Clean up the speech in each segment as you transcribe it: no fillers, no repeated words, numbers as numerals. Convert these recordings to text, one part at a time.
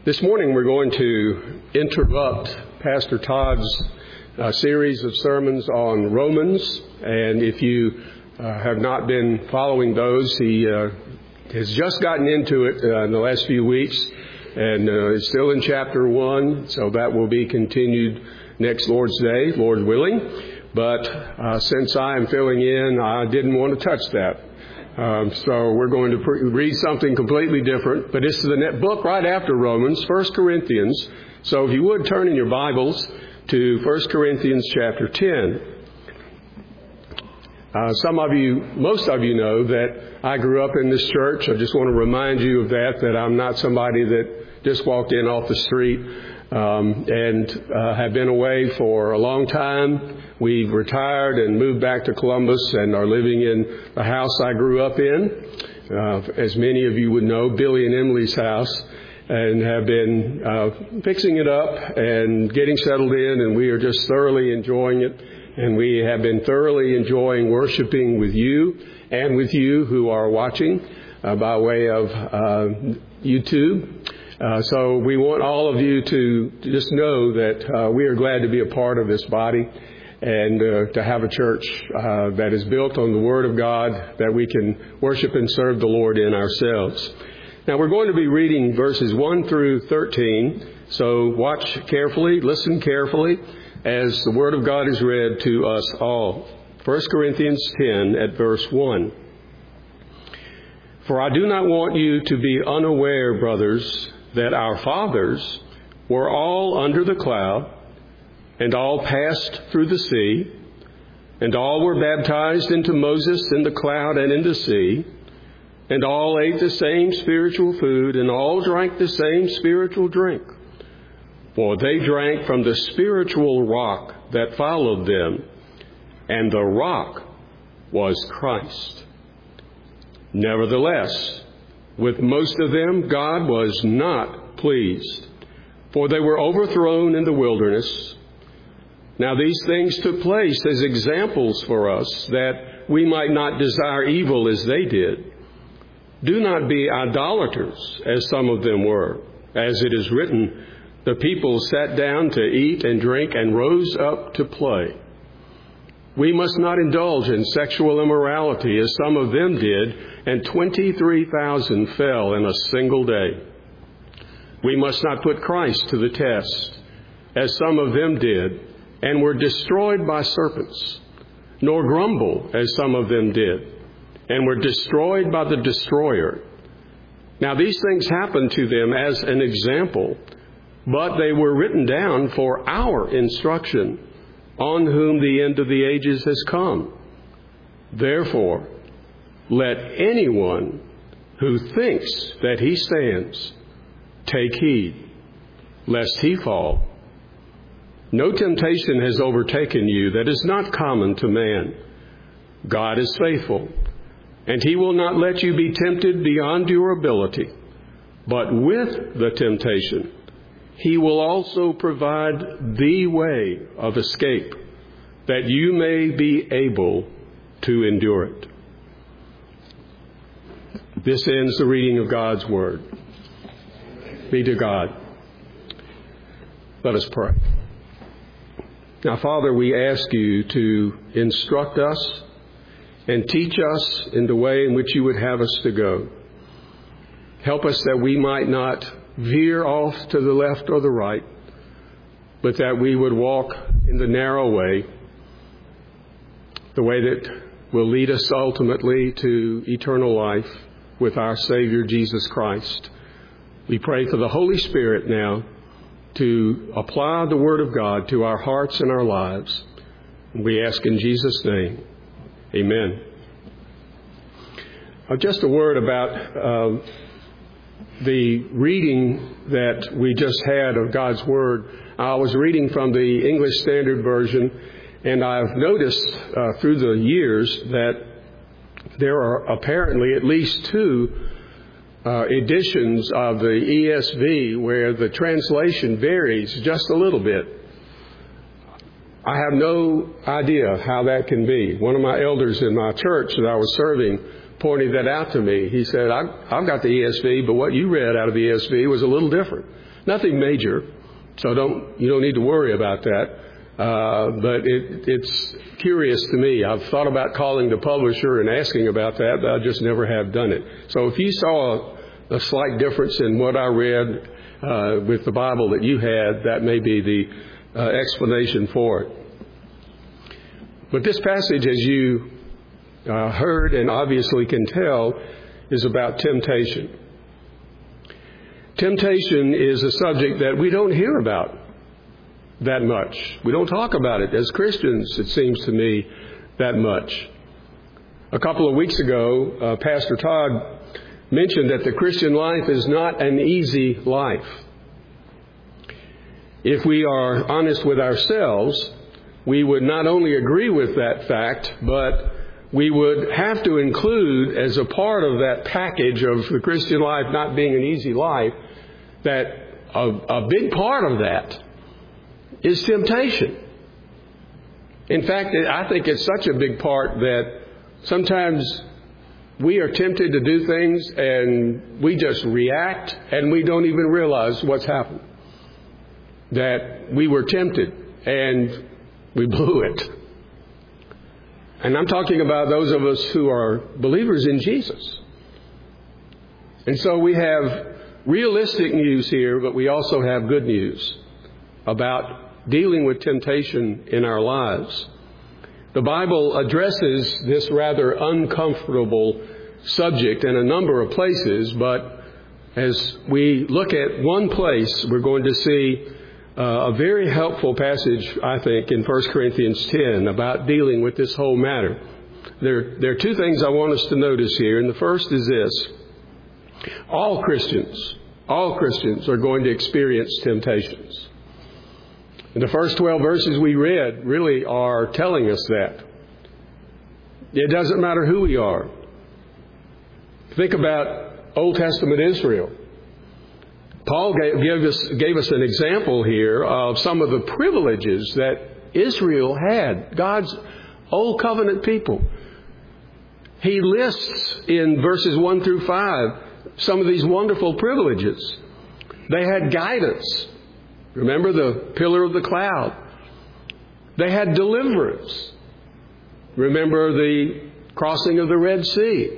This morning we're going to interrupt Pastor Todd's series of sermons on Romans, and if you have not been following those, he has just gotten into it in the last few weeks, and is still in chapter 1, so that will be continued next Lord's Day, Lord willing. But since I am filling in, I didn't want to touch that. So we're going to read something completely different, but it's the book right after Romans, 1 Corinthians. So if you would turn in your Bibles to 1 Corinthians chapter 10. Most of you know that I grew up in this church. I just want to remind you of that I'm not somebody that just walked in off the street and have been away for a long time. We've retired and moved back to Columbus and are living in the house I grew up in, as many of you would know, Billy and Emily's house, and have been fixing it up and getting settled in, and we are just thoroughly enjoying it. And we have been thoroughly enjoying worshiping with you and with you who are watching by way of YouTube. So we want all of you to just know that we are glad to be a part of this body and to have a church that is built on the Word of God, that we can worship and serve the Lord in ourselves. Now we're going to be reading verses 1 through 13, so watch carefully, listen carefully as the Word of God is read to us all. 1 Corinthians 10 at verse 1. For I do not want you to be unaware, brothers, that our fathers were all under the cloud, and all passed through the sea, and all were baptized into Moses in the cloud and in the sea, and all ate the same spiritual food, and all drank the same spiritual drink. For they drank from the spiritual rock that followed them, and the rock was Christ. Nevertheless, with most of them God was not pleased, for they were overthrown in the wilderness. Now these things took place as examples for us, that we might not desire evil as they did. Do not be idolaters, as some of them were. As it is written, the people sat down to eat and drink and rose up to play. We must not indulge in sexual immorality, as some of them did, and 23,000 fell in a single day. We must not put Christ to the test, as some of them did, and were destroyed by serpents, nor grumble, as some of them did, and were destroyed by the destroyer. Now these things happened to them as an example, but they were written down for our instruction, on whom the end of the ages has come. Therefore, let anyone who thinks that he stands take heed, lest he fall. No temptation has overtaken you that is not common to man. God is faithful, and he will not let you be tempted beyond your ability. But with the temptation, he will also provide the way of escape, that you may be able to endure it. This ends the reading of God's Word. Be to God. Let us pray. Now, Father, we ask you to instruct us and teach us in the way in which you would have us to go. Help us that we might not veer off to the left or the right, but that we would walk in the narrow way, the way that will lead us ultimately to eternal life with our Savior, Jesus Christ. We pray for the Holy Spirit now to apply the Word of God to our hearts and our lives. We ask in Jesus' name, amen. Just a word about the reading that we just had of God's Word. I was reading from the English Standard Version, and I've noticed through the years that there are apparently at least two editions of the ESV where the translation varies just a little bit. I have no idea how that can be. One of my elders in my church that I was serving pointed that out to me. He said, I've got the ESV, but what you read out of the ESV was a little different. Nothing major, so you don't need to worry about that. But it's curious to me. I've thought about calling the publisher and asking about that, but I just never have done it. So if you saw a slight difference in what I read with the Bible that you had, that may be the explanation for it. But this passage, as you heard and obviously can tell, is about temptation. Temptation is a subject that we don't hear about that much. We don't talk about it as Christians, it seems to me, that much. A couple of weeks ago, Pastor Todd mentioned that the Christian life is not an easy life. If we are honest with ourselves, we would not only agree with that fact, but we would have to include as a part of that package of the Christian life not being an easy life, that a big part of that is temptation. In fact, I think it's such a big part that sometimes we are tempted to do things and we just react and we don't even realize what's happened. That we were tempted and we blew it. And I'm talking about those of us who are believers in Jesus. And so we have realistic news here, but we also have good news about dealing with temptation in our lives. The Bible addresses this rather uncomfortable subject in a number of places, but as we look at one place, we're going to see a very helpful passage, I think, in 1 Corinthians 10 about dealing with this whole matter. There are two things I want us to notice here, and the first is this. All Christians are going to experience temptations. And the first 12 verses we read really are telling us that. It doesn't matter who we are. Think about Old Testament Israel. Paul gave us an example here of some of the privileges that Israel had, God's Old Covenant people. He lists in verses 1 through 5 some of these wonderful privileges. They had guidance. Remember the pillar of the cloud. They had deliverance. Remember the crossing of the Red Sea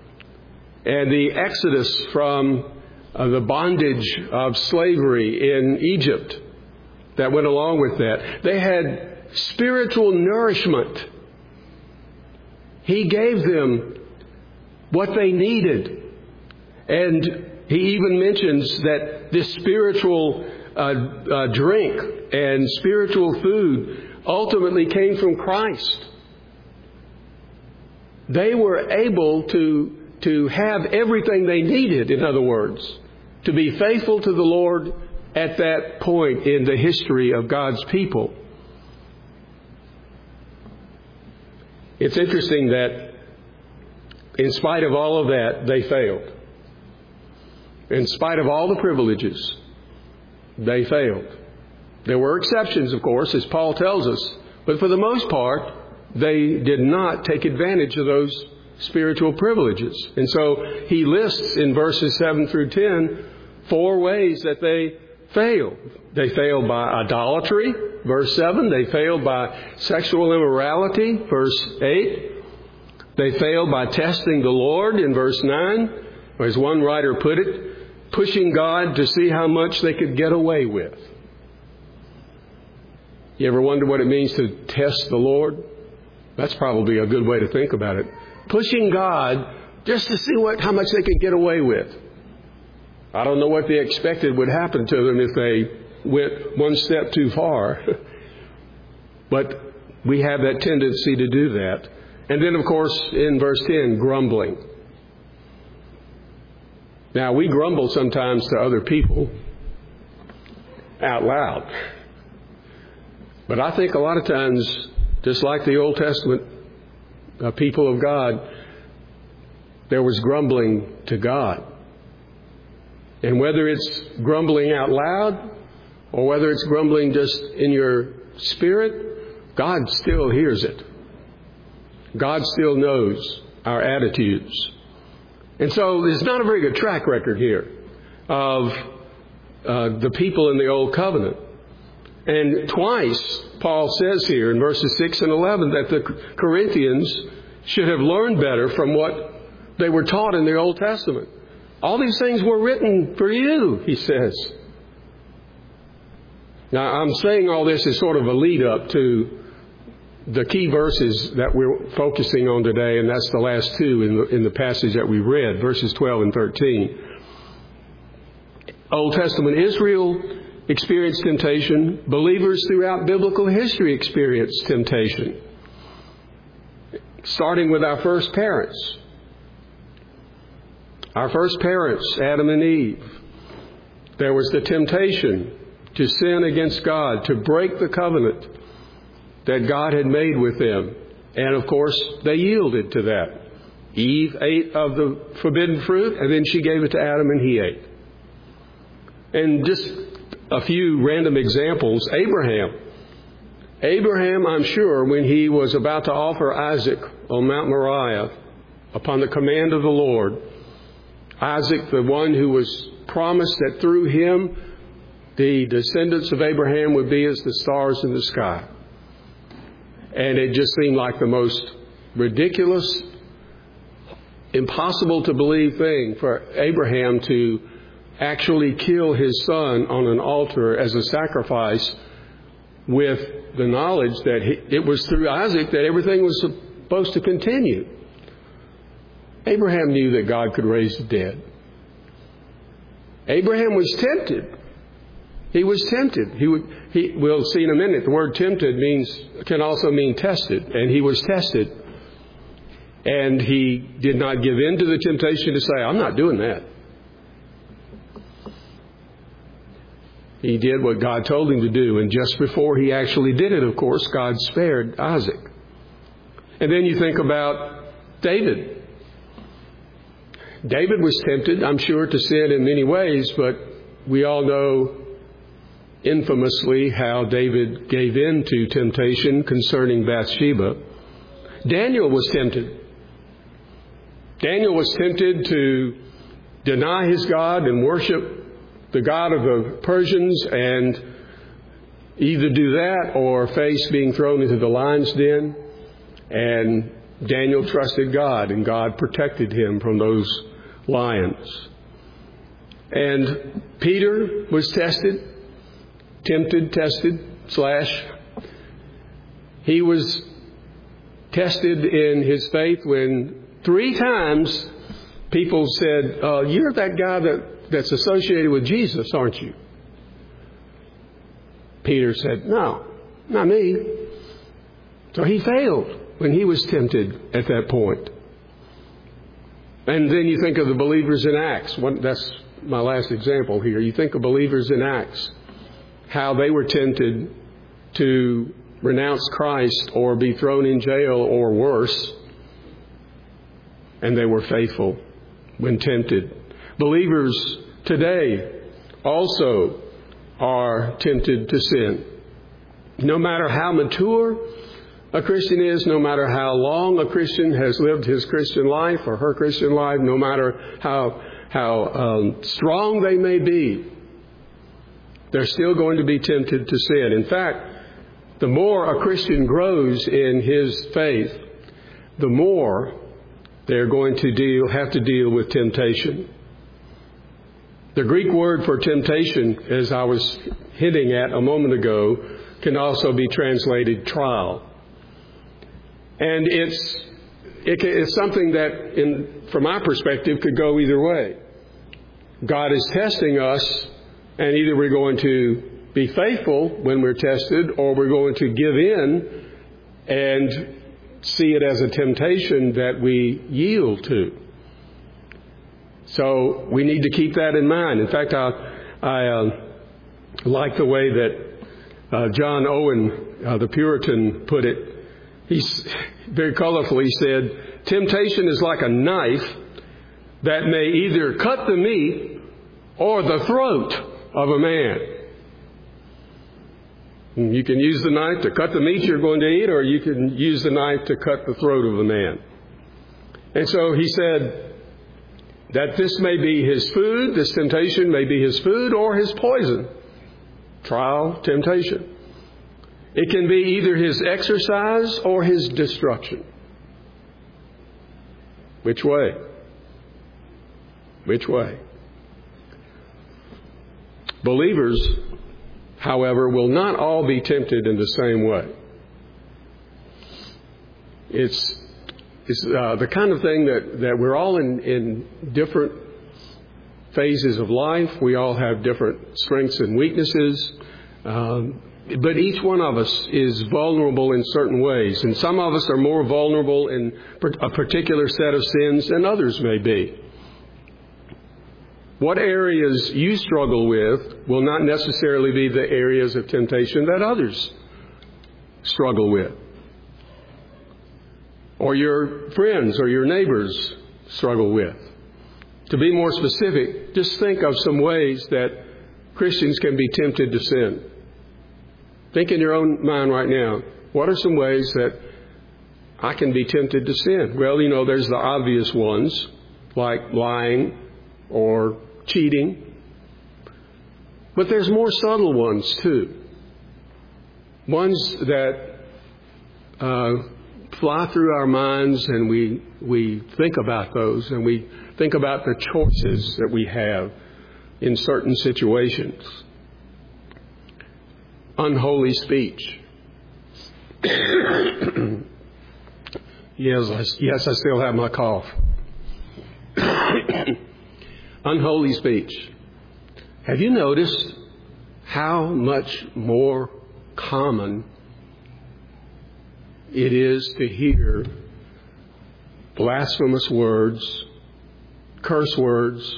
and the exodus from the bondage of slavery in Egypt that went along with that. They had spiritual nourishment. He gave them what they needed. And he even mentions that this spiritual drink and spiritual food ultimately came from Christ. They were able to have everything they needed, in other words, to be faithful to the Lord at that point in the history of God's people. It's interesting that in spite of all of that, they failed. In spite of all the privileges, they failed. There were exceptions, of course, as Paul tells us, but for the most part, they did not take advantage of those spiritual privileges. And so he lists in verses 7 through 10 4 ways that they failed. They failed by idolatry, verse 7. They failed by sexual immorality, verse 8. They failed by testing the Lord, in verse 9. Or as one writer put it, pushing God to see how much they could get away with. You ever wonder what it means to test the Lord? That's probably a good way to think about it. Pushing God just to see how much they could get away with. I don't know what they expected would happen to them if they went one step too far. But we have that tendency to do that. And then, of course, in verse 10, grumbling. Now, we grumble sometimes to other people out loud. But I think a lot of times, just like the Old Testament people of God, there was grumbling to God. And whether it's grumbling out loud or whether it's grumbling just in your spirit, God still hears it. God still knows our attitudes. And so there's not a very good track record here of the people in the Old Covenant. And twice, Paul says here in verses 6 and 11 that the Corinthians should have learned better from what they were taught in the Old Testament. All these things were written for you, he says. Now, I'm saying all this as sort of a lead up to the key verses that we're focusing on today, and that's the last two in the passage that we read, verses 12 and 13. Old Testament Israel experienced temptation. Believers throughout biblical history experienced temptation. Starting with our first parents. Our first parents, Adam and Eve. There was the temptation to sin against God, to break the covenant that God had made with them. And of course, they yielded to that. Eve ate of the forbidden fruit, and then she gave it to Adam, and he ate. And just a few random examples. Abraham, I'm sure, when he was about to offer Isaac on Mount Moriah, upon the command of the Lord, Isaac, the one who was promised that through him the descendants of Abraham would be as the stars in the sky. And it just seemed like the most ridiculous, impossible to believe thing for Abraham to actually kill his son on an altar as a sacrifice, with the knowledge that it was through Isaac that everything was supposed to continue. Abraham knew that God could raise the dead. Abraham was tempted. He was tempted. We'll see in a minute, the word tempted can also mean tested. And he was tested. And he did not give in to the temptation to say, I'm not doing that. He did what God told him to do. And just before he actually did it, of course, God spared Isaac. And then you think about David. David was tempted, I'm sure, to sin in many ways, but we all know infamously how David gave in to temptation concerning Bathsheba. Daniel was tempted. Daniel was tempted to deny his God and worship the God of the Persians, and either do that or face being thrown into the lion's den. And Daniel trusted God, and God protected him from those lions. And Peter was tested. He was tested in his faith when 3 times people said, you're that guy that's associated with Jesus, aren't you? Peter said, no, not me. So he failed when he was tempted at that point. And then you think of the believers in Acts. That's my last example here. You think of believers in Acts, how they were tempted to renounce Christ or be thrown in jail or worse. And they were faithful when tempted. Believers today also are tempted to sin. No matter how mature a Christian is, no matter how long a Christian has lived his Christian life or her Christian life, no matter how strong they may be, they're still going to be tempted to sin. In fact, the more a Christian grows in his faith, the more they're going to have to deal with temptation. The Greek word for temptation, as I was hinting at a moment ago, can also be translated trial. And it's something that, from my perspective, could go either way. God is testing us, and either we're going to be faithful when we're tested, or we're going to give in and see it as a temptation that we yield to. So we need to keep that in mind. In fact, I like the way that John Owen, the Puritan, put it. He's very colorfully said, temptation is like a knife that may either cut the meat or the throat of a man. You can use the knife to cut the meat you're going to eat, or you can use the knife to cut the throat of a man. And so he said, That this may be his food, this temptation may be his food or his poison. Trial, temptation. It can be either his exercise or his destruction. Which way? Which way? Believers, however, will not all be tempted in the same way. It's the kind of thing that we're all in different phases of life. We all have different strengths and weaknesses. But each one of us is vulnerable in certain ways. And some of us are more vulnerable in a particular set of sins than others may be. What areas you struggle with will not necessarily be the areas of temptation that others struggle with. Or your friends or your neighbors struggle with. To be more specific, just think of some ways that Christians can be tempted to sin. Think in your own mind right now, what are some ways that I can be tempted to sin? Well, there's the obvious ones, like lying or cheating. But there's more subtle ones too. Ones that fly through our minds, and we think about those, and we think about the choices that we have in certain situations. Unholy speech. Yes, I still have my cough. Unholy speech. Have you noticed how much more common it is to hear blasphemous words, curse words,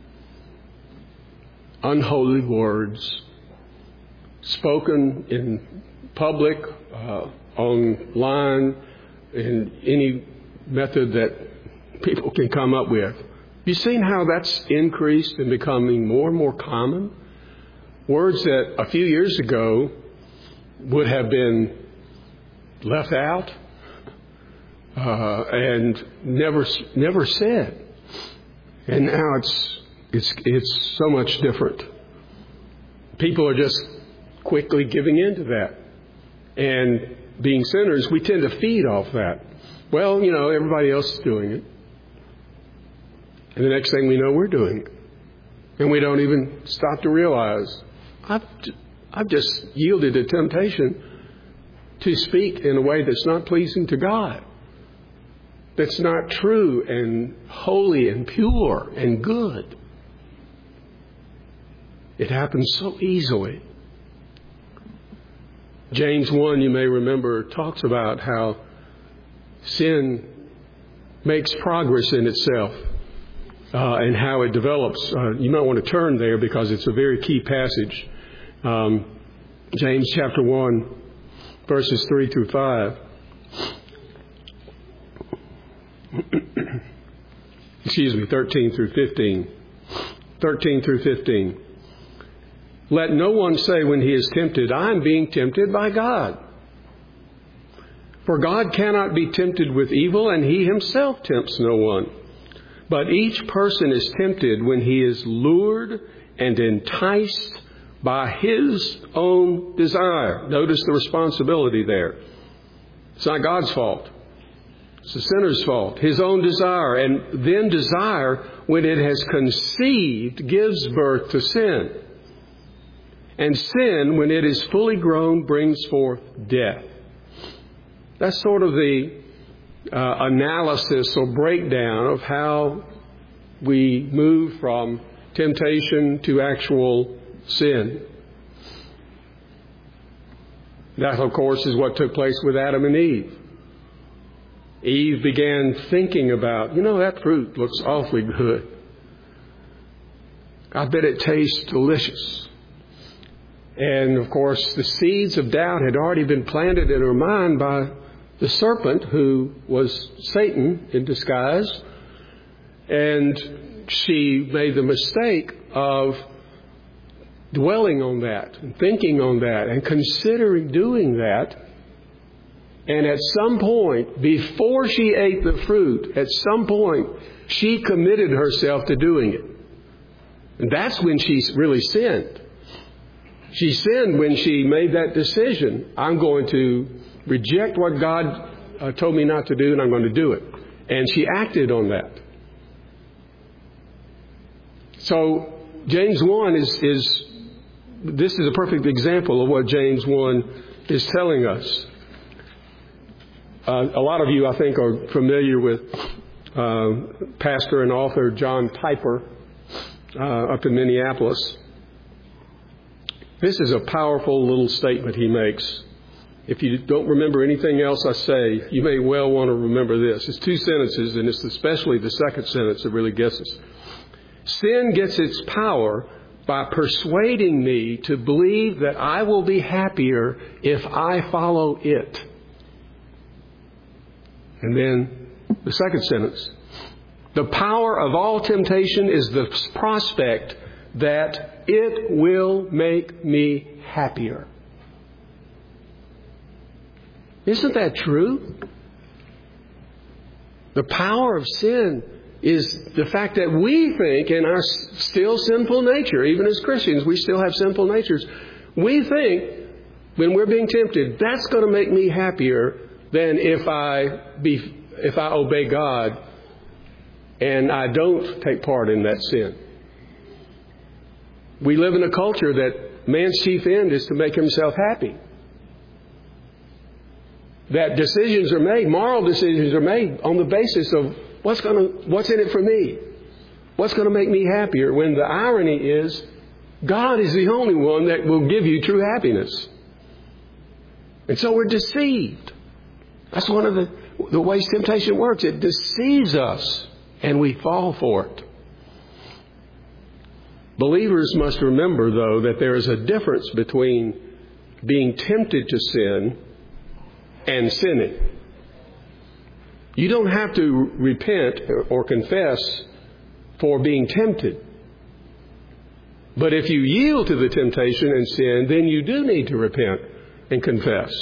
unholy words, spoken in public, online, in any method that people can come up with? You seen how that's increased and becoming more and more common? Words that a few years ago would have been left out and never said, and now it's so much different. People are just quickly giving in to that, and being sinners, we tend to feed off that. Well, everybody else is doing it, and the next thing we know, we're doing it, and we don't even stop to realize I've just yielded to temptation to speak in a way that's not pleasing to God, that's not true and holy and pure and good. It happens so easily. James 1, you may remember, talks about how sin makes progress in itself and how it develops. You might want to turn there because it's a very key passage. James chapter 1, verses 3 through 5. Excuse me, 13 through 15. 13 through 15. Let no one say when he is tempted, I am being tempted by God. For God cannot be tempted with evil, and he himself tempts no one. But each person is tempted when he is lured and enticed by his own desire. Notice the responsibility there. It's not God's fault. It's the sinner's fault. His own desire. And then desire, when it has conceived, gives birth to sin. And sin, when it is fully grown, brings forth death. That's sort of the analysis or breakdown of how we move from temptation to actual sin. That, of course, is what took place with Adam and Eve. Eve began thinking about, that fruit looks awfully good. I bet it tastes delicious. And, of course, the seeds of doubt had already been planted in her mind by the serpent, who was Satan in disguise. And she made the mistake of dwelling on that and thinking on that and considering doing that. And at some point, before she ate the fruit, at some point, she committed herself to doing it. And that's when she really sinned. She sinned when she made that decision. I'm going to reject what God told me not to do, and I'm going to do it. And she acted on that. So James 1 this is a perfect example of what James 1 is telling us. A lot of you, I think, are familiar with pastor and author John Piper up in Minneapolis. This is a powerful little statement he makes. If you don't remember anything else I say, you may well want to remember this. It's 2 sentences, and it's especially the second sentence that really gets us. Sin gets its power by persuading me to believe that I will be happier if I follow it. And then the second sentence. The power of all temptation is the prospect that it will make me happier. Isn't that true? The power of sin is the fact that we think in our still sinful nature, even as Christians, we still have sinful natures. We think when we're being tempted, that's going to make me happier than if I obey God and I don't take part in that sin. We live in a culture that man's chief end is to make himself happy. That decisions are made, moral decisions are made on the basis of what's in it for me? What's going to make me happier? When the irony is, God is the only one that will give you true happiness. And so we're deceived. That's one of the ways temptation works. It deceives us, and we fall for it. Believers must remember, though, that there is a difference between being tempted to sin and sinning. You don't have to repent or confess for being tempted. But if you yield to the temptation and sin, then you do need to repent and confess.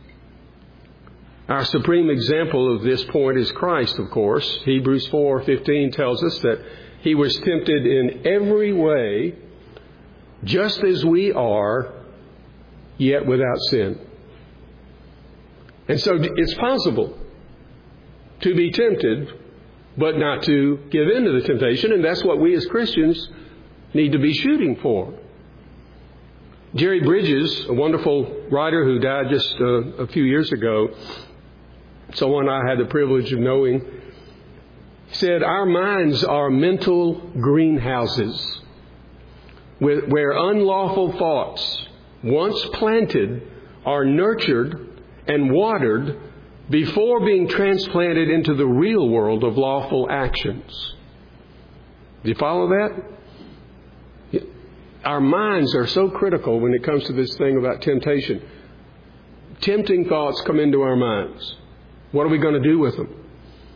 Our supreme example of this point is Christ, of course. Hebrews 4:15 tells us that He was tempted in every way, just as we are, yet without sin. And so it's possible to be tempted, but not to give in to the temptation. And that's what we as Christians need to be shooting for. Jerry Bridges, a wonderful writer who died just a few years ago, someone I had the privilege of knowing, said, our minds are mental greenhouses where unlawful thoughts, once planted, are nurtured and watered before being transplanted into the real world of lawful actions. Do you follow that? Our minds are so critical when it comes to this thing about temptation. Tempting thoughts come into our minds. What are we going to do with them?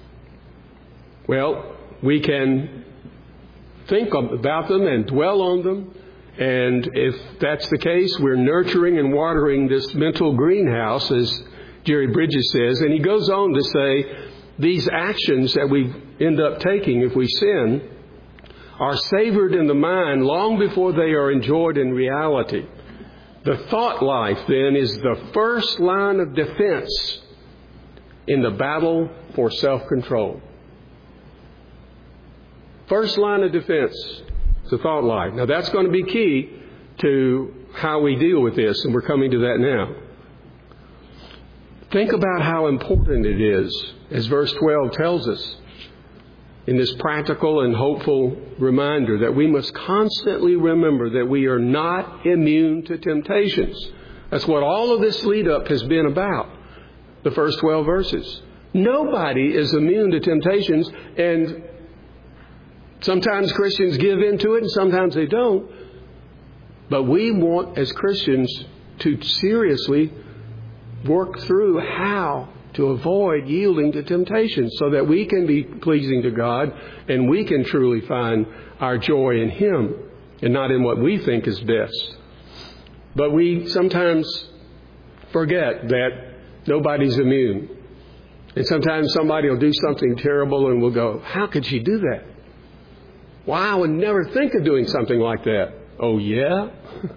Well, we can think about them and dwell on them. And if that's the case, we're nurturing and watering this mental greenhouse, as Jerry Bridges says. And he goes on to say, these actions that we end up taking if we sin are savored in the mind long before they are enjoyed in reality. The thought life, then, is the first line of defense in the battle for self-control. First line of defense, the thought life. Now, that's going to be key to how we deal with this, and we're coming to that now. Think about how important it is, as verse 12 tells us, in this practical and hopeful reminder that we must constantly remember that we are not immune to temptations. That's what all of this lead-up has been about, the first 12 verses. Nobody is immune to temptations, and sometimes Christians give in to it and sometimes they don't. But we want, as Christians, to seriously work through how to avoid yielding to temptation so that we can be pleasing to God and we can truly find our joy in Him and not in what we think is best. But we sometimes forget that Nobody's immune. And sometimes somebody will do something terrible and we'll go, how could she do that? Well, I would never think of doing something like that. Oh, yeah?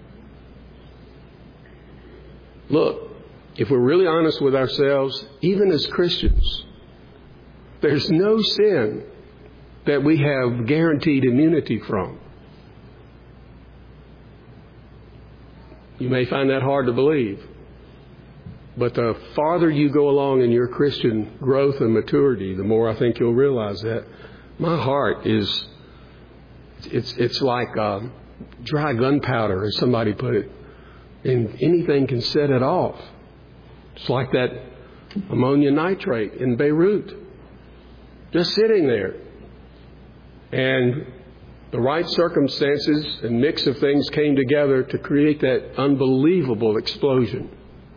Look, if we're really honest with ourselves, even as Christians, there's no sin that we have guaranteed immunity from. You may find that hard to believe. But the farther you go along in your Christian growth and maturity, the more I think you'll realize that. My heart is, it's like dry gunpowder, as somebody put it. And anything can set it off. It's like that ammonium nitrate in Beirut. Just sitting there. And the right circumstances and mix of things came together to create that unbelievable explosion.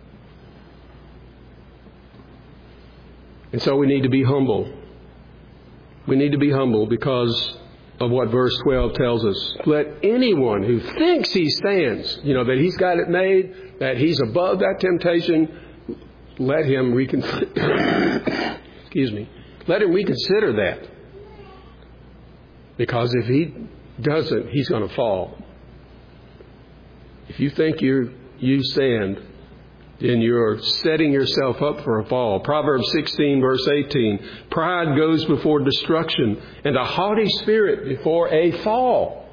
And so we need to be humble. We need to be humble because of what verse 12 tells us. Let anyone who thinks he stands, that he's got it made, that he's above that temptation, let him reconsider. Excuse me. Let him reconsider that. Because if he doesn't, he's going to fall. If you think you stand, then you're setting yourself up for a fall. Proverbs 16, verse 18. Pride goes before destruction, and a haughty spirit before a fall.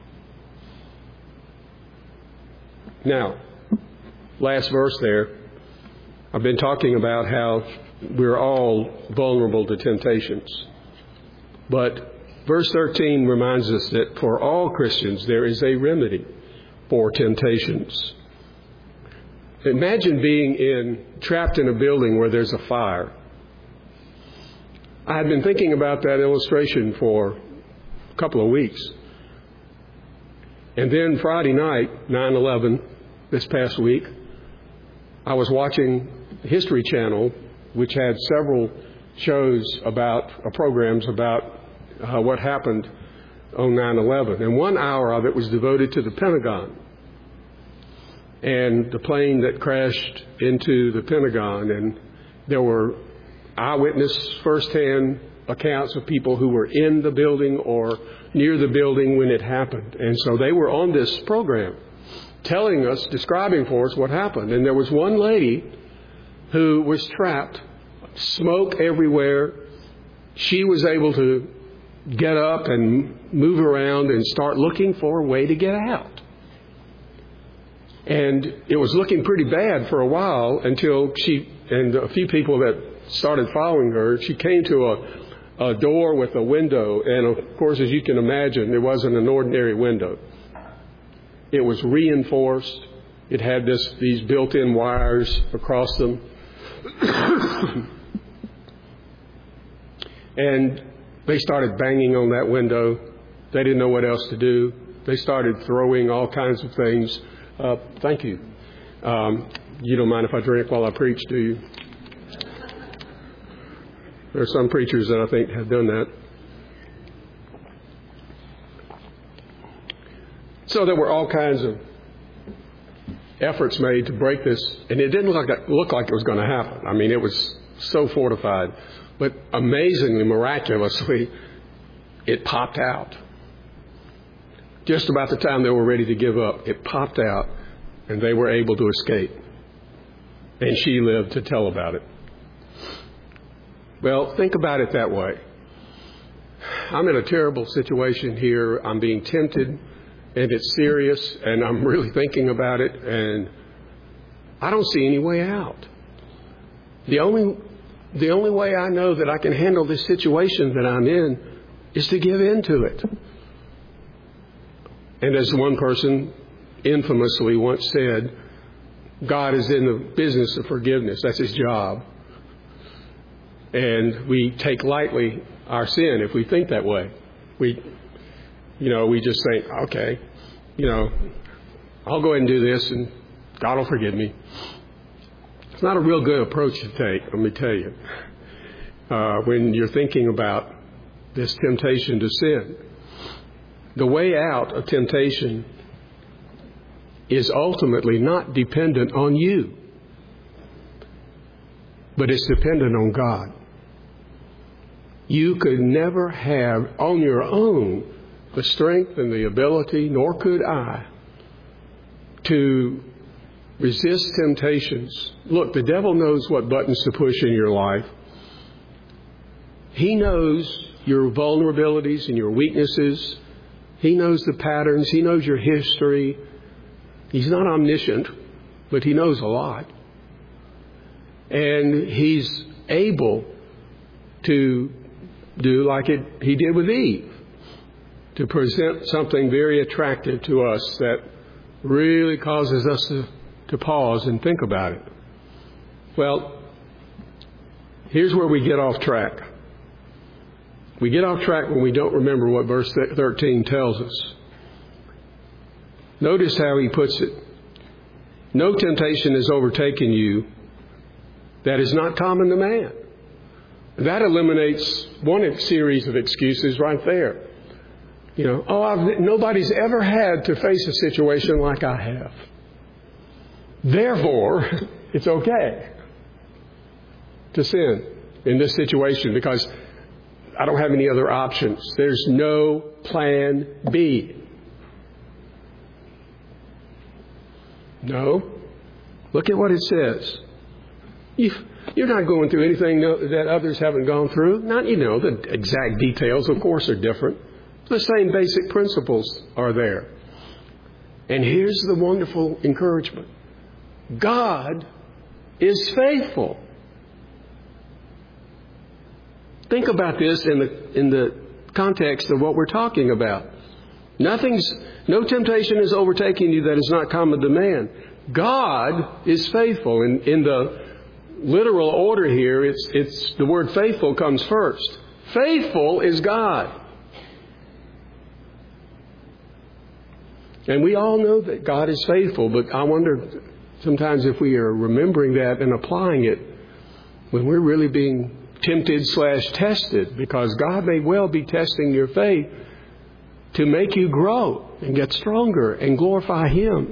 Now, last verse there. I've been talking about how we're all vulnerable to temptations. But verse 13 reminds us that for all Christians, there is a remedy for temptations. Imagine being trapped in a building where there's a fire. I had been thinking about that illustration for a couple of weeks. And then Friday night, 9/11, this past week, I was watching History Channel, which had several shows programs about what happened on 9/11. And 1 hour of it was devoted to the Pentagon and the plane that crashed into the Pentagon. And there were eyewitness firsthand accounts of people who were in the building or near the building when it happened. And so they were on this program telling us, describing for us what happened. And there was one lady who was trapped, smoke everywhere. She was able to get up and move around and start looking for a way to get out. And it was looking pretty bad for a while until she and a few people that started following her, she came to a door with a window. And of course, as you can imagine, it wasn't an ordinary window. It was reinforced. It had these built-in wires across them. And they started banging on that window. They didn't know what else to do. They started throwing all kinds of things. Thank you. You don't mind if I drink while I preach, do you? There are some preachers that I think have done that. So there were all kinds of efforts made to break this, and it didn't look like it was going to happen. I mean, it was so fortified. But amazingly, miraculously, it popped out. Just about the time they were ready to give up, it popped out, and they were able to escape. And she lived to tell about it. Well, think about it that way. I'm in a terrible situation here. I'm being tempted, and it's serious, and I'm really thinking about it, and I don't see any way out. The only way I know that I can handle this situation that I'm in is to give in to it. And as one person infamously once said, God is in the business of forgiveness. That's his job. And we take lightly our sin if we think that way. We just think, okay, I'll go ahead and do this and God will forgive me. It's not a real good approach to take, let me tell you, when you're thinking about this temptation to sin. The way out of temptation is ultimately not dependent on you. but it's dependent on God. You could never have on your own the strength and the ability, nor could I, to resist temptations. Look, the devil knows what buttons to push in your life. He knows your vulnerabilities and your weaknesses. He knows the patterns. He knows your history. He's not omniscient, but he knows a lot. And he's able to do like he did with Eve, to present something very attractive to us that really causes us to pause and think about it. Well, here's where we get off track. We get off track when we don't remember what verse 13 tells us. Notice how he puts it. No temptation has overtaken you that is not common to man. That eliminates one series of excuses right there. Nobody's ever had to face a situation like I have. Therefore, it's okay to sin in this situation because I don't have any other options. There's no plan B. No. Look at what it says. You're not going through anything that others haven't gone through. The exact details, of course, are different. The same basic principles are there. And here's the wonderful encouragement. God is faithful. Think about this in the context of what we're talking about. No temptation is overtaking you that is not common to man. God is faithful. In the literal order here, it's the word faithful comes first. Faithful is God. And we all know that God is faithful, but I wonder sometimes if we are remembering that and applying it when we're really being tempted/tested, because God may well be testing your faith to make you grow and get stronger and glorify Him.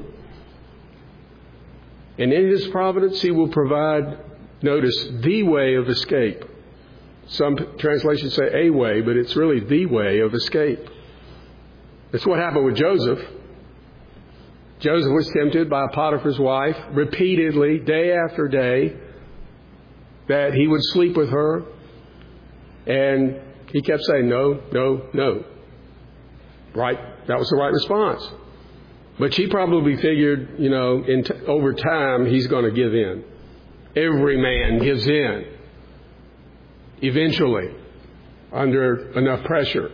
And in His providence, He will provide, notice, the way of escape. Some translations say a way, but it's really the way of escape. That's what happened with Joseph. Joseph was tempted by Potiphar's wife repeatedly, day after day, that he would sleep with her. And he kept saying, no, no, no. Right? That was the right response. But she probably figured, over time, he's going to give in. Every man gives in. Eventually. Under enough pressure.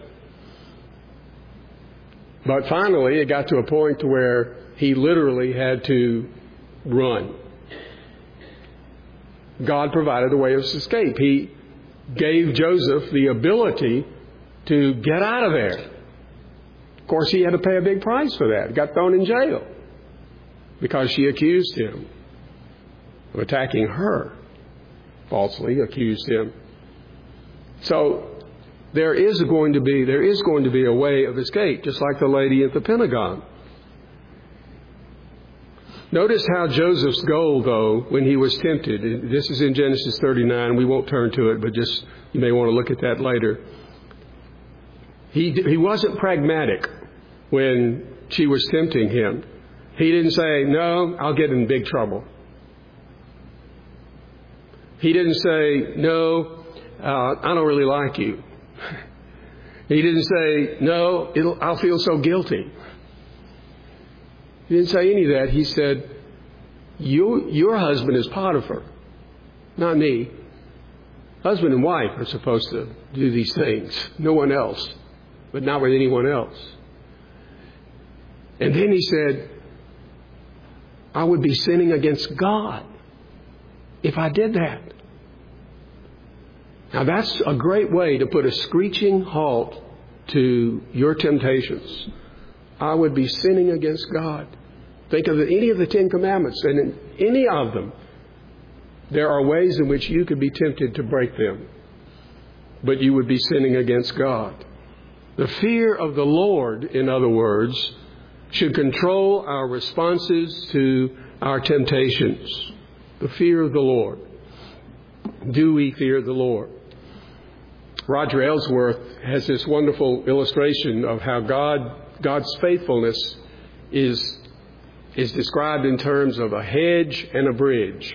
But finally, it got to a point to where he literally had to run. God provided a way of escape. He gave Joseph the ability to get out of there. Of course, he had to pay a big price for that. He got thrown in jail because she accused him of attacking her. Falsely accused him. So there is going to be a way of escape, just like the lady at the Pentagon. Notice how Joseph's goal, though, when he was tempted, this is in Genesis 39. We won't turn to it, but just you may want to look at that later. He wasn't pragmatic when she was tempting him. He didn't say, no, I'll get in big trouble. He didn't say, no, I don't really like you. He didn't say, no, I'll feel so guilty. He didn't say any of that. He said, your husband is Potiphar, not me. Husband and wife are supposed to do these things. No one else, but not with anyone else. And then he said, I would be sinning against God if I did that. Now that's a great way to put a screeching halt to your temptations. I would be sinning against God. Think of any of the 10 Commandments, and in any of them, there are ways in which you could be tempted to break them. But you would be sinning against God. The fear of the Lord, in other words, should control our responses to our temptations. The fear of the Lord. Do we fear the Lord? Roger Ellsworth has this wonderful illustration of how God's faithfulness is described in terms of a hedge and a bridge.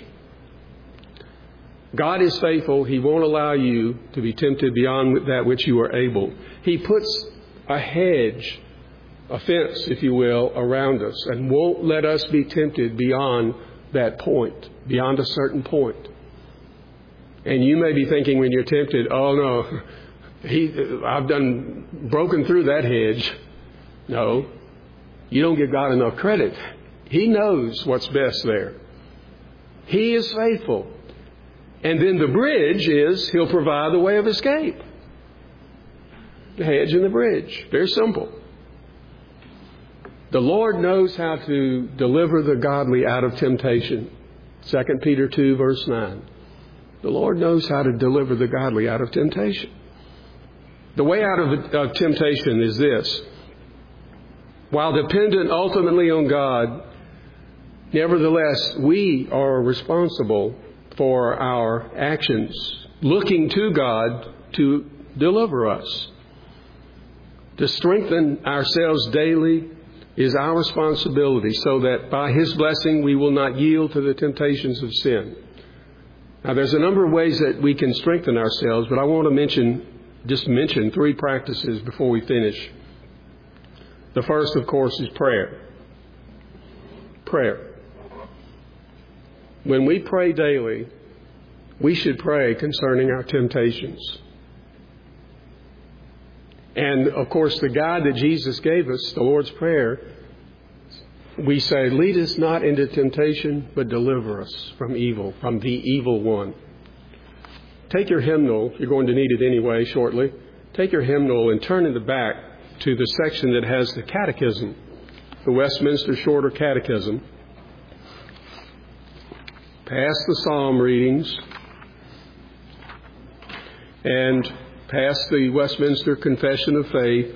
God is faithful. He won't allow you to be tempted beyond that which you are able. He puts a hedge, a fence, if you will, around us and won't let us be tempted beyond that point, beyond a certain point. And you may be thinking when you're tempted, oh no, I've broken through that hedge. No, you don't give God enough credit. He knows what's best there. He is faithful. And then the bridge is He'll provide the way of escape. The hedge and the bridge. Very simple. The Lord knows how to deliver the godly out of temptation. 2 Peter 2 verse 9. The Lord knows how to deliver the godly out of temptation. The way out of temptation is this. While dependent ultimately on God, nevertheless, we are responsible for our actions, looking to God to deliver us. To strengthen ourselves daily is our responsibility so that by His blessing we will not yield to the temptations of sin. Now, there's a number of ways that we can strengthen ourselves, but I want to mention three practices before we finish. The first, of course, is prayer. Prayer. When we pray daily, we should pray concerning our temptations. And, of course, the guide that Jesus gave us, the Lord's Prayer, we say, lead us not into temptation, but deliver us from evil, from the evil one. Take your hymnal. You're going to need it anyway shortly. Take your hymnal and turn in the back to the section that has the catechism, the Westminster Shorter Catechism. Past the psalm readings and past the Westminster Confession of Faith.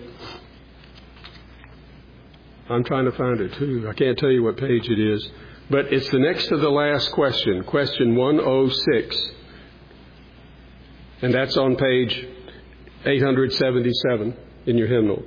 I'm trying to find it too. I can't tell you what page it is. But it's the next to the last question, question 106. And that's on page 877 in your hymnal.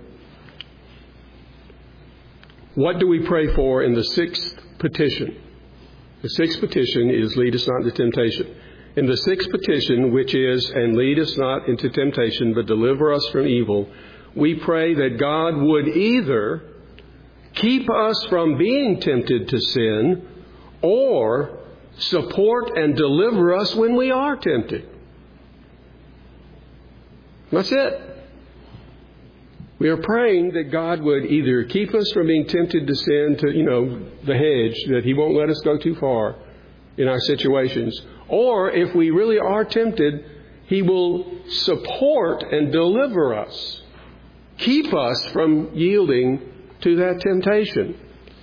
What do we pray for in the sixth petition? The sixth petition is, lead us not into temptation. In the sixth petition, which is, and lead us not into temptation, but deliver us from evil, we pray that God would either keep us from being tempted to sin or support and deliver us when we are tempted. That's it. We are praying that God would either keep us from being tempted to sin to, the hedge, that He won't let us go too far in our situations. Or if we really are tempted, He will support and deliver us. Keep us from yielding to that temptation.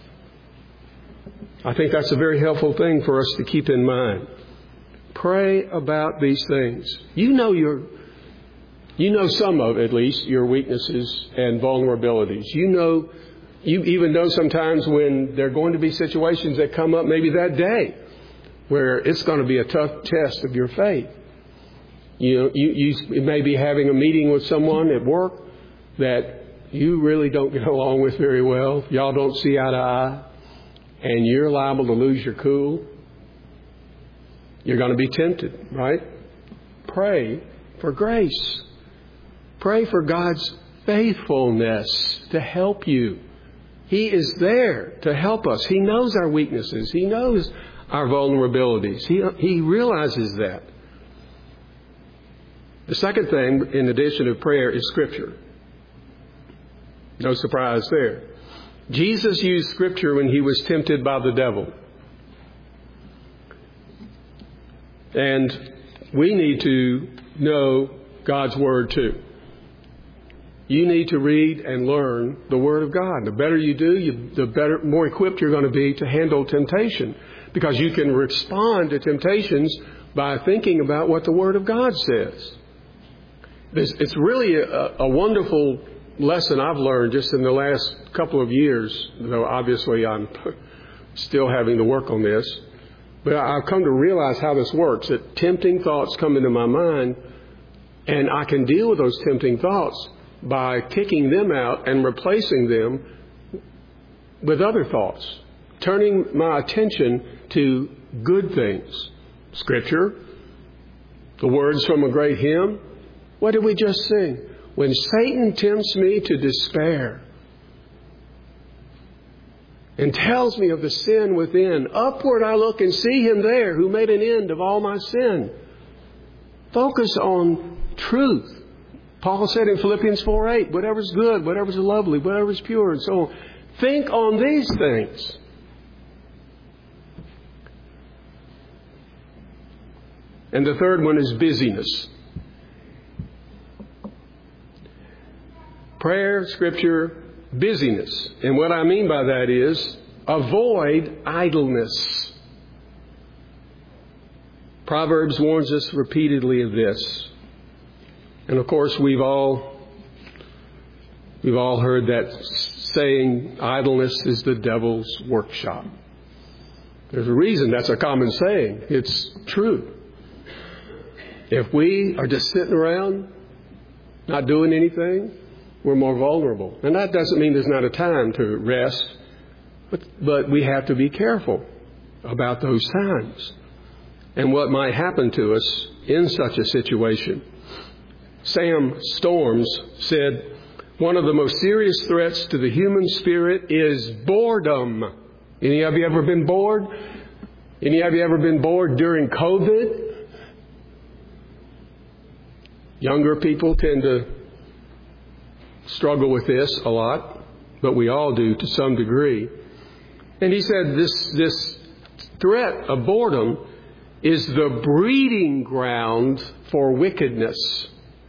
I think that's a very helpful thing for us to keep in mind. Pray about these things. You know some of, at least, your weaknesses and vulnerabilities. You even know sometimes when there are going to be situations that come up maybe that day where it's going to be a tough test of your faith. You may be having a meeting with someone at work that you really don't get along with very well. Y'all don't see eye to eye. And you're liable to lose your cool. You're going to be tempted, right? Pray for grace. Pray for God's faithfulness to help you. He is there to help us. He knows our weaknesses. He knows our vulnerabilities. He realizes that. The second thing, in addition to prayer, is Scripture. No surprise there. Jesus used Scripture when He was tempted by the devil. And we need to know God's Word too. You need to read and learn the Word of God. The better you do, the more equipped you're going to be to handle temptation. Because you can respond to temptations by thinking about what the Word of God says. It's really a wonderful lesson I've learned just in the last couple of years, though obviously I'm still having to work on this. But I've come to realize how this works, that tempting thoughts come into my mind, and I can deal with those tempting thoughts by kicking them out and replacing them with other thoughts, turning my attention to good things. Scripture, the words from a great hymn. What did we just sing? When Satan tempts me to despair and tells me of the sin within, upward I look and see him there who made an end of all my sin. Focus on truth. Paul said in Philippians 4:8, whatever's good, whatever's lovely, whatever's pure, and so on. Think on these things. And the third one is busyness. Prayer, Scripture, busyness. And what I mean by that is avoid idleness. Proverbs warns us repeatedly of this. And of course, we've all heard that saying, idleness is the devil's workshop. There's a reason that's a common saying. It's true. If we are just sitting around, not doing anything, we're more vulnerable. And that doesn't mean there's not a time to rest, but we have to be careful about those times and what might happen to us in such a situation. Sam Storms said, one of the most serious threats to the human spirit is boredom. Any of you ever been bored? Any of you ever been bored during COVID? Younger people tend to struggle with this a lot, but we all do to some degree. And he said this threat of boredom is the breeding ground for wickedness.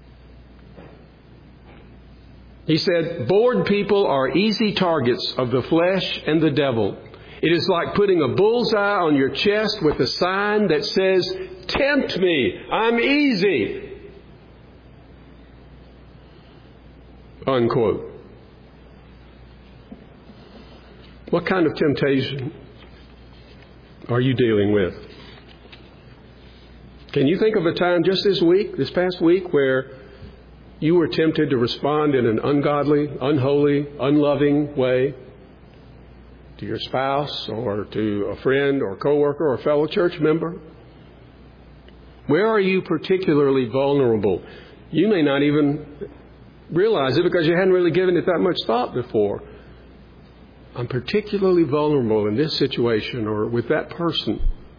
He said, bored people are easy targets of the flesh and the devil. It is like putting a bullseye on your chest with a sign that says, tempt me, I'm easy. Unquote. What kind of temptation are you dealing with? Can you think of a time just this past week, where you were tempted to respond in an ungodly, unholy, unloving way to your spouse or to a friend or coworker or fellow church member? Where are you particularly vulnerable? You may not even realize it because you hadn't really given it that much thought before. I'm particularly vulnerable in this situation or with that person.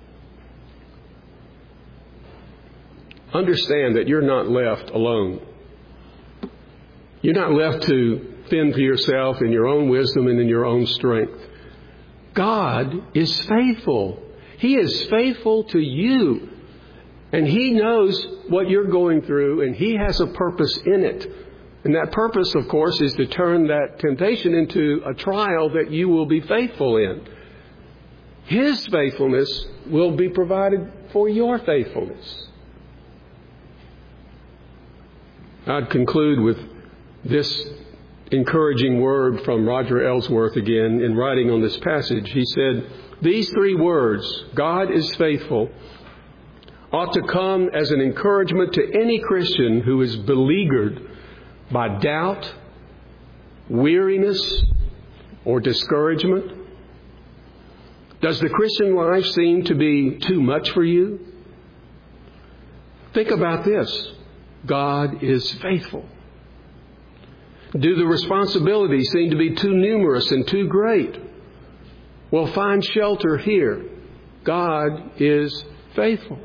Understand that you're not left alone. You're not left to fend for yourself in your own wisdom and in your own strength. God is faithful. He is faithful to you. And He knows what you're going through, and He has a purpose in it. And that purpose, of course, is to turn that temptation into a trial that you will be faithful in. His faithfulness will be provided for your faithfulness. I'd conclude with this encouraging word from Roger Ellsworth again in writing on this passage. He said, these three words, God is faithful, ought to come as an encouragement to any Christian who is beleaguered by doubt, weariness, or discouragement. Does the Christian life seem to be too much for you? Think about this. God is faithful. Do the responsibilities seem to be too numerous and too great? Well, find shelter here. God is faithful.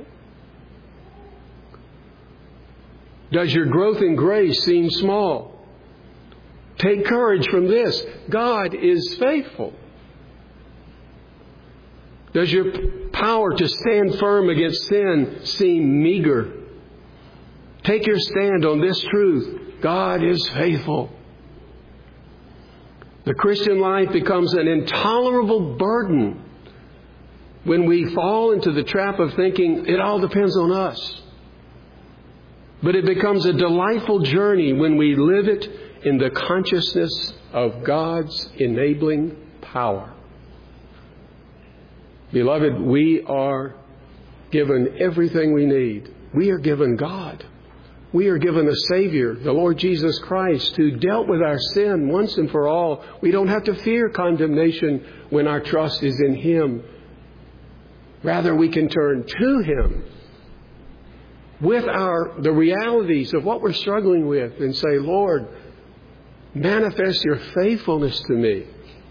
Does your growth in grace seem small? Take courage from this. God is faithful. Does your power to stand firm against sin seem meager? Take your stand on this truth. God is faithful. The Christian life becomes an intolerable burden when we fall into the trap of thinking it all depends on us. But it becomes a delightful journey when we live it in the consciousness of God's enabling power. Beloved, we are given everything we need. We are given God. We are given a Savior, the Lord Jesus Christ, who dealt with our sin once and for all. We don't have to fear condemnation when our trust is in Him. Rather, we can turn to Him with the realities of what we're struggling with and say, Lord, manifest your faithfulness to me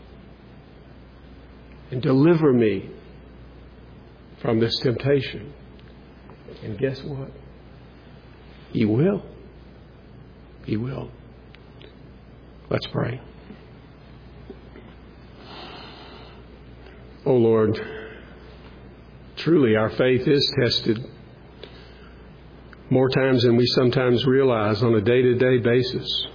and deliver me from this temptation. And guess what? He will. He will. Let's pray. Oh Lord, truly our faith is tested more times than we sometimes realize on a day-to-day basis.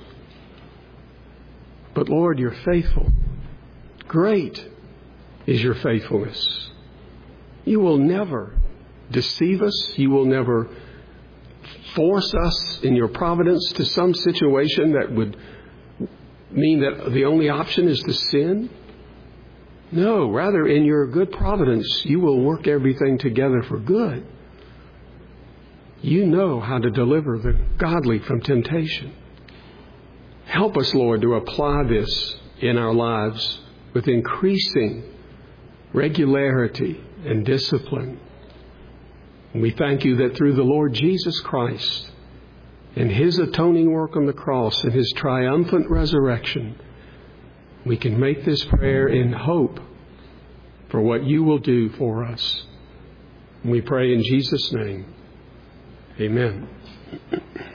But Lord, you're faithful. Great is your faithfulness. You will never deceive us. You will never force us in your providence to some situation that would mean that the only option is to sin. No, rather in your good providence, you will work everything together for good. You know how to deliver the godly from temptation. Help us, Lord, to apply this in our lives with increasing regularity and discipline. We thank you that through the Lord Jesus Christ and His atoning work on the cross and His triumphant resurrection, we can make this prayer in hope for what you will do for us. We pray in Jesus' name. Amen.